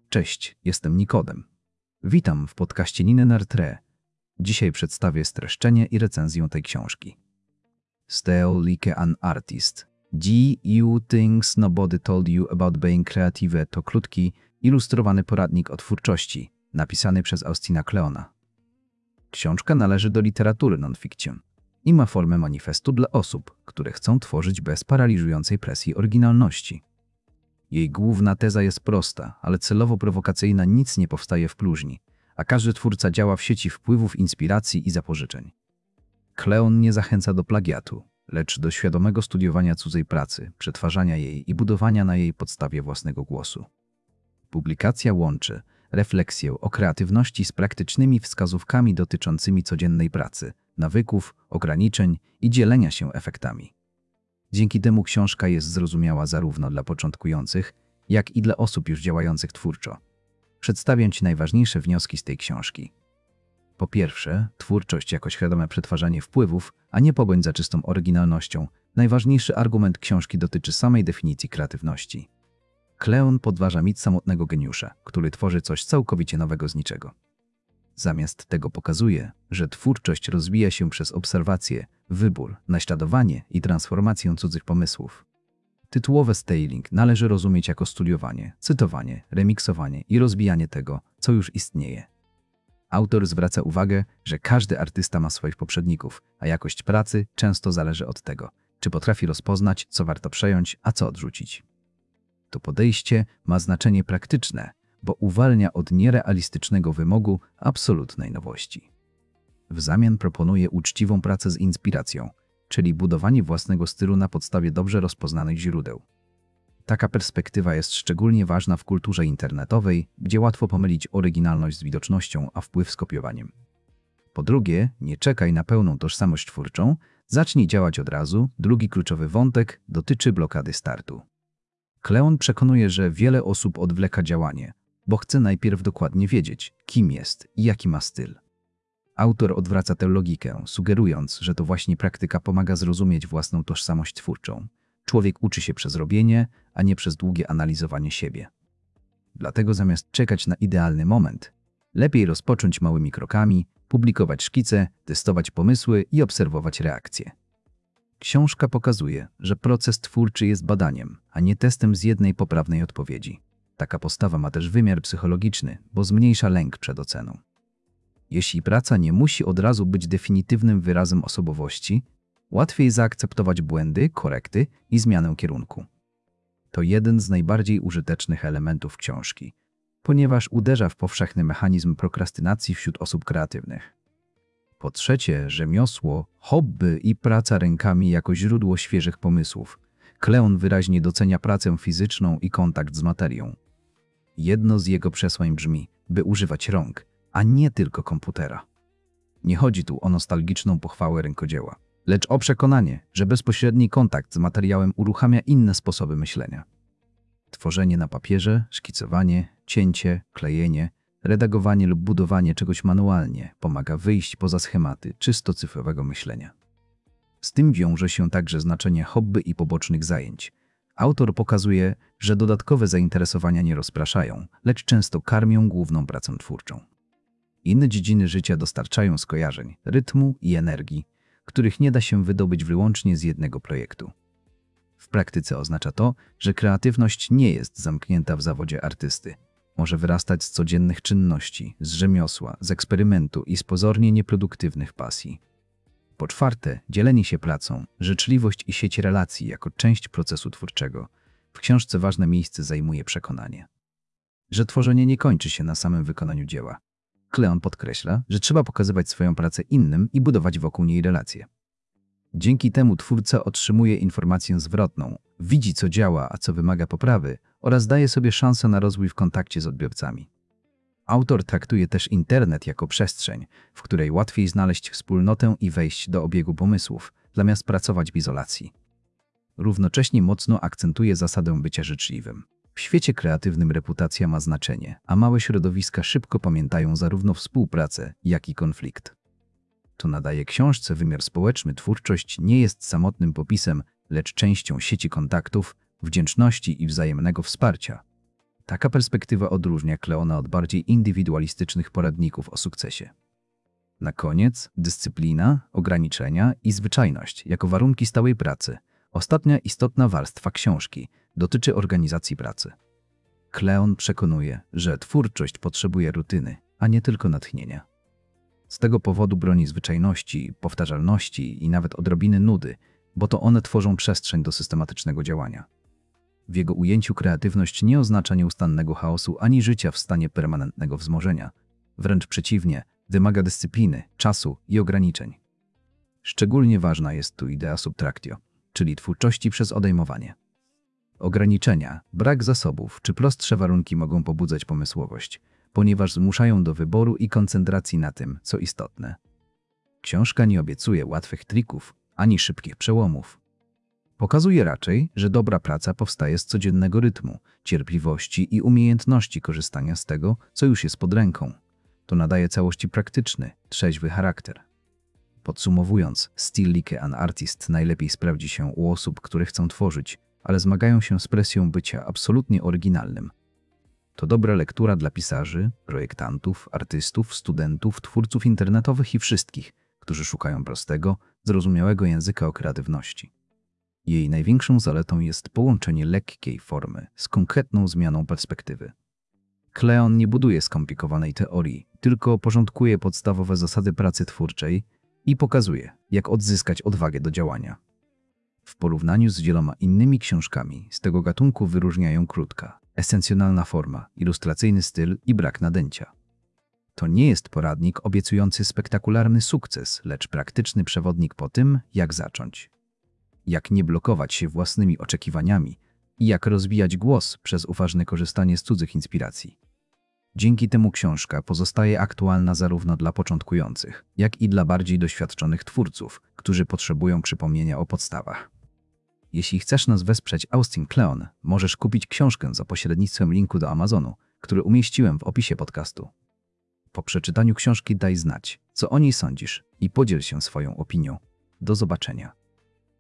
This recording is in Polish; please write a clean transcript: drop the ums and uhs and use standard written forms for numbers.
Cześć, jestem Nikodem. Witam w podcaście Nine Nartre. Dzisiaj przedstawię streszczenie i recenzję tej książki. Stay like an artist. You things nobody told you about being creative to krótki, ilustrowany poradnik o twórczości, napisany przez Austina Kleona. Książka należy do literatury non-fiction i ma formę manifestu dla osób, które chcą tworzyć bez paraliżującej presji oryginalności. Jej główna teza jest prosta, ale celowo prowokacyjna. Nic nie powstaje w próżni, a każdy twórca działa w sieci wpływów, inspiracji i zapożyczeń. Kleon nie zachęca do plagiatu, lecz do świadomego studiowania cudzej pracy, przetwarzania jej i budowania na jej podstawie własnego głosu. Publikacja łączy refleksję o kreatywności z praktycznymi wskazówkami dotyczącymi codziennej pracy, nawyków, ograniczeń i dzielenia się efektami. Dzięki temu książka jest zrozumiała zarówno dla początkujących, jak i dla osób już działających twórczo. Przedstawię Ci najważniejsze wnioski z tej książki. Po pierwsze, twórczość jako świadome przetwarzanie wpływów, a nie pogoń za czystą oryginalnością. Najważniejszy argument książki dotyczy samej definicji kreatywności. Kleon podważa mit samotnego geniusza, który tworzy coś całkowicie nowego z niczego. Zamiast tego pokazuje, że twórczość rozwija się przez obserwację, wybór, naśladowanie i transformację cudzych pomysłów. Tytułowe styling należy rozumieć jako studiowanie, cytowanie, remiksowanie i rozwijanie tego, co już istnieje. Autor zwraca uwagę, że każdy artysta ma swoich poprzedników, a jakość pracy często zależy od tego, czy potrafi rozpoznać, co warto przejąć, a co odrzucić. To podejście ma znaczenie praktyczne, bo uwalnia od nierealistycznego wymogu absolutnej nowości. W zamian proponuje uczciwą pracę z inspiracją, czyli budowanie własnego stylu na podstawie dobrze rozpoznanych źródeł. Taka perspektywa jest szczególnie ważna w kulturze internetowej, gdzie łatwo pomylić oryginalność z widocznością, a wpływ z kopiowaniem. Po drugie, nie czekaj na pełną tożsamość twórczą, zacznij działać od razu. Drugi kluczowy wątek dotyczy blokady startu. Kleon przekonuje, że wiele osób odwleka działanie, bo chce najpierw dokładnie wiedzieć, kim jest i jaki ma styl. Autor odwraca tę logikę, sugerując, że to właśnie praktyka pomaga zrozumieć własną tożsamość twórczą. Człowiek uczy się przez robienie, a nie przez długie analizowanie siebie. Dlatego zamiast czekać na idealny moment, lepiej rozpocząć małymi krokami, publikować szkice, testować pomysły i obserwować reakcje. Książka pokazuje, że proces twórczy jest badaniem, a nie testem z jednej poprawnej odpowiedzi. Taka postawa ma też wymiar psychologiczny, bo zmniejsza lęk przed oceną. Jeśli praca nie musi od razu być definitywnym wyrazem osobowości, łatwiej zaakceptować błędy, korekty i zmianę kierunku. To jeden z najbardziej użytecznych elementów książki, ponieważ uderza w powszechny mechanizm prokrastynacji wśród osób kreatywnych. Po trzecie, rzemiosło, hobby i praca rękami jako źródło świeżych pomysłów. Kleon wyraźnie docenia pracę fizyczną i kontakt z materią. Jedno z jego przesłań brzmi, by używać rąk, a nie tylko komputera. Nie chodzi tu o nostalgiczną pochwałę rękodzieła, lecz o przekonanie, że bezpośredni kontakt z materiałem uruchamia inne sposoby myślenia. Tworzenie na papierze, szkicowanie, cięcie, klejenie, redagowanie lub budowanie czegoś manualnie pomaga wyjść poza schematy czysto cyfrowego myślenia. Z tym wiąże się także znaczenie hobby i pobocznych zajęć. Autor pokazuje, że dodatkowe zainteresowania nie rozpraszają, lecz często karmią główną pracę twórczą. Inne dziedziny życia dostarczają skojarzeń, rytmu i energii, których nie da się wydobyć wyłącznie z jednego projektu. W praktyce oznacza to, że kreatywność nie jest zamknięta w zawodzie artysty. Może wyrastać z codziennych czynności, z rzemiosła, z eksperymentu i z pozornie nieproduktywnych pasji. Po czwarte, dzielenie się pracą, życzliwość i sieć relacji jako część procesu twórczego. W książce ważne miejsce zajmuje przekonanie, że tworzenie nie kończy się na samym wykonaniu dzieła. Kleon podkreśla, że trzeba pokazywać swoją pracę innym i budować wokół niej relacje. Dzięki temu twórca otrzymuje informację zwrotną, widzi co działa, a co wymaga poprawy oraz daje sobie szansę na rozwój w kontakcie z odbiorcami. Autor traktuje też internet jako przestrzeń, w której łatwiej znaleźć wspólnotę i wejść do obiegu pomysłów, zamiast pracować w izolacji. Równocześnie mocno akcentuje zasadę bycia życzliwym. W świecie kreatywnym reputacja ma znaczenie, a małe środowiska szybko pamiętają zarówno współpracę, jak i konflikt. To nadaje książce wymiar społeczny. Twórczość nie jest samotnym popisem, lecz częścią sieci kontaktów, wdzięczności i wzajemnego wsparcia. Taka perspektywa odróżnia Cleona od bardziej indywidualistycznych poradników o sukcesie. Na koniec dyscyplina, ograniczenia i zwyczajność jako warunki stałej pracy. Ostatnia istotna warstwa książki dotyczy organizacji pracy. Cleon przekonuje, że twórczość potrzebuje rutyny, a nie tylko natchnienia. Z tego powodu broni zwyczajności, powtarzalności i nawet odrobiny nudy, bo to one tworzą przestrzeń do systematycznego działania. W jego ujęciu kreatywność nie oznacza nieustannego chaosu ani życia w stanie permanentnego wzmożenia. Wręcz przeciwnie, wymaga dyscypliny, czasu i ograniczeń. Szczególnie ważna jest tu idea subtractio, czyli twórczości przez odejmowanie. Ograniczenia, brak zasobów czy prostsze warunki mogą pobudzać pomysłowość, ponieważ zmuszają do wyboru i koncentracji na tym, co istotne. Książka nie obiecuje łatwych trików ani szybkich przełomów. Pokazuje raczej, że dobra praca powstaje z codziennego rytmu, cierpliwości i umiejętności korzystania z tego, co już jest pod ręką. To nadaje całości praktyczny, trzeźwy charakter. Podsumowując, styl Like an Artist najlepiej sprawdzi się u osób, które chcą tworzyć, ale zmagają się z presją bycia absolutnie oryginalnym. To dobra lektura dla pisarzy, projektantów, artystów, studentów, twórców internetowych i wszystkich, którzy szukają prostego, zrozumiałego języka o kreatywności. Jej największą zaletą jest połączenie lekkiej formy z konkretną zmianą perspektywy. Cleon nie buduje skomplikowanej teorii, tylko porządkuje podstawowe zasady pracy twórczej i pokazuje, jak odzyskać odwagę do działania. W porównaniu z wieloma innymi książkami z tego gatunku wyróżniają krótka, esencjonalna forma, ilustracyjny styl i brak nadęcia. To nie jest poradnik obiecujący spektakularny sukces, lecz praktyczny przewodnik po tym, jak zacząć. Jak nie blokować się własnymi oczekiwaniami i jak rozwijać głos przez uważne korzystanie z cudzych inspiracji. Dzięki temu książka pozostaje aktualna zarówno dla początkujących, jak i dla bardziej doświadczonych twórców, którzy potrzebują przypomnienia o podstawach. Jeśli chcesz nas wesprzeć Austin Kleon, możesz kupić książkę za pośrednictwem linku do Amazonu, który umieściłem w opisie podcastu. Po przeczytaniu książki daj znać, co o niej sądzisz i podziel się swoją opinią. Do zobaczenia.